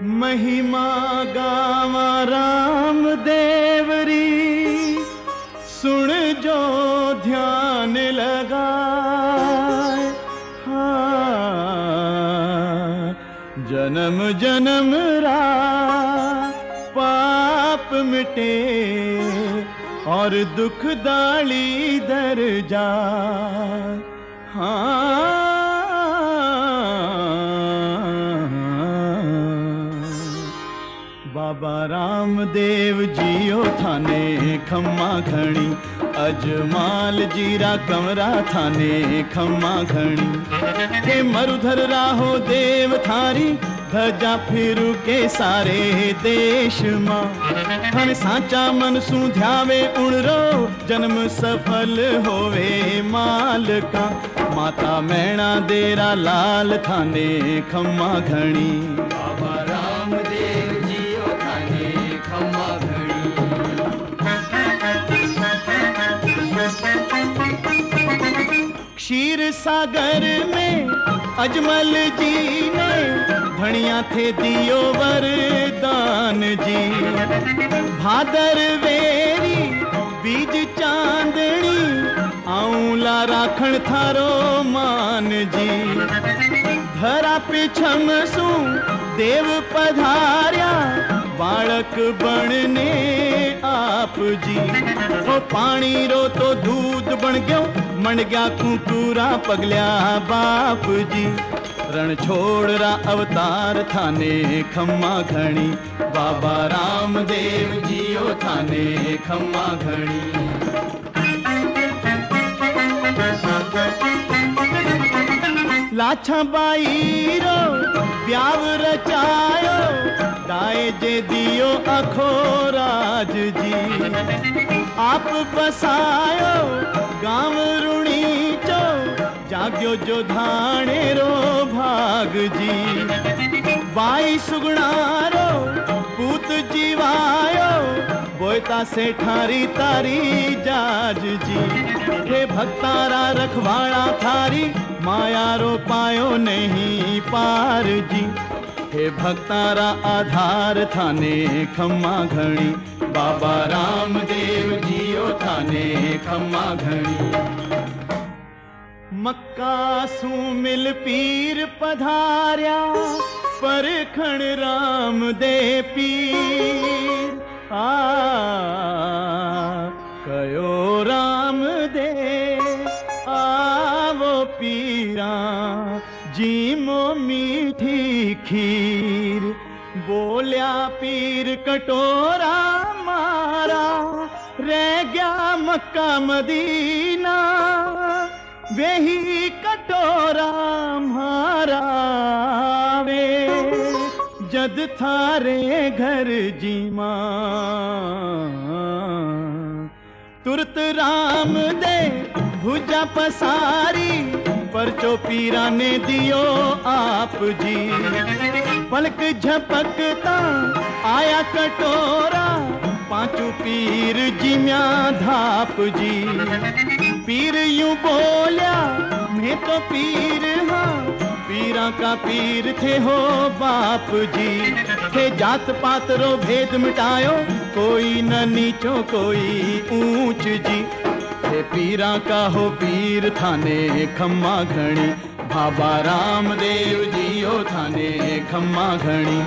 महिमा गावा राम देवरी, सुन जो ध्यान लगाए। हाँ, जन्म जन्म रा पाप मिटे और दुख दाली दर जाए। हाँ, बाबा रामदेव जियो थाने खम्मा घणी, अजमाल जीरा कमरा थाने खम्मा घणी। हे मरुधर राहो देव थारी, धजा फिरू के सारे देश मां। हन साचा मन सू ध्यावे उणरो, जन्म सफल होवे माल का। माता मैणा देरा लाल थाने खम्मा घणी, बाबा रामदेव जियो थाने खम्मा घणी। क्षीर सागर में अजमल जी ने धनिया थे दियो वरदान जी। भादर वेरी बीज चांदनी, आऊला राखण थारो मान जी। धरा पे छमसू देव पधार्या, बालक बनने आप जी। ओ पानी रो तो दूध बन गयो, मन गया कुकूरा पगल्या बाप जी। रण छोड़रा अवतार थाने खम्मा घणी, बाबा रामदेव जियो थाने खम्मा घणी। लाछा बाई रो ब्याव रचायो, दाए जे दियो अखो राज जी। आप बसायो गांव रुणी चो, जाग्यो जो धाणे रो भाग जी। बाई सुगणारो पूत जीवायो, बोयता से ठारी तारी जाज जी। हे भक्तारा रखवाड़ा थारी, माया रो पायो नहीं पार जी। हे भक्तारा आधार थाने खम्मा घणी, बाबा रामदेव जियो थाने खम्मा घणी। मक्का सू मिल पीर पधार्या, परखण राम दे पीर। कयो राम दे आवो पीरा, जीमो मीठी खीर। बोल्या पीर कटोरा मारा, रह गया मक्का मदीना। वही कटोरा मारा वे, जद थारे घर जीमा। तुरत राम दे भुजा पसारी, परचो पीरा ने दियो आप जी। पलक झपकता आया कटोरा, पांचू पीर जिम्या धाप जी। पीर यूं बोल्या मैं तो पीर हाँ, पीरा का पीर थे हो बाप जी। थे जात पात रो भेद मिटायो, कोई न नीचो कोई ऊंच जी। थे पीरा का हो पीर थाने खम्मा घणी, बाबा रामदेव जियो थाने खम्मा घणी।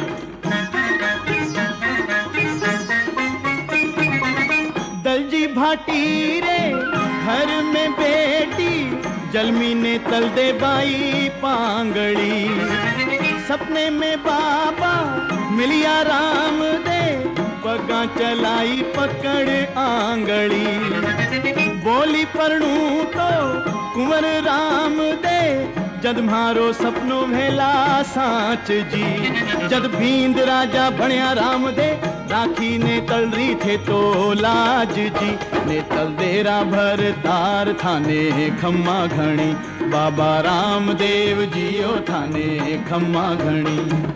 दलजी भाटी रे घर में बेटी, जलमी ने तल दे बाई पांगड़ी। सपने में बाबा मिलिया राम दे, पगा चलाई पकड़ आंगड़ी। बोली परनू तो कुंवर राम दे, जद मारो सपनो भेला साच जी। जद भींद राजा बनया राम दे, राखी ने तलरी थे तो लाज जी। ने तल देरा भर तार थाने खम्मा घणी, बाबा रामदेव जियो थाने खम्मा घणी।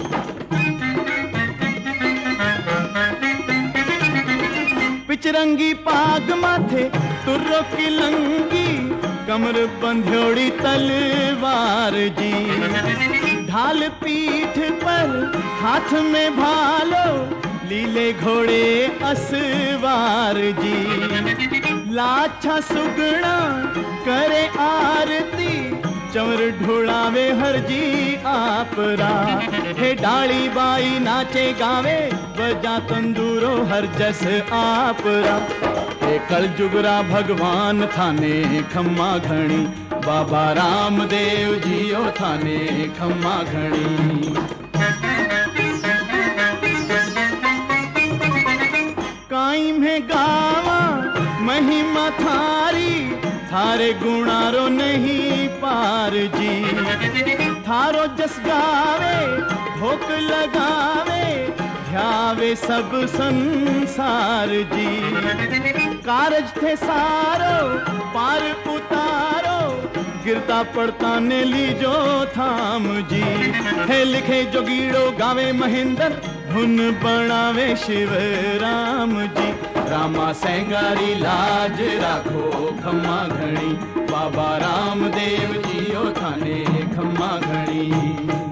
पिचरंगी पाग माथे तुर्रो की लंगी, कमर बंध्योड़ी तलवार जी। ढाल पीठ पर हाथ में भालो, लीले घोड़े असवार जी। लाछा सुगड़ा करे आरती, चंवर ढोड़ावे हर जी आपरा। हे डाली बाई नाचे गावे, बजा तंदूरो हर जस आपरा। हे कल जुगरा भगवान थाने खम्मा घणी, बाबा रामदेव जियो थाने खम्मा घणी। काई में गावा महिमा थारी, थारे गुणारो नहीं पार जी। थारो जस गावे भोक लगावे, ध्यावे सब संसार जी। कारज थे सारो पार उतारो, गिरता पड़ता ने लीजो थाम जी। है लिखे जोगीड़ो गावे महेंद्र, धुन बनावे शिव राम जी। रामा सेंगारी लाज राखो खम्मा घणी, बाबा रामदेव जियो थाने खम्मा घणी।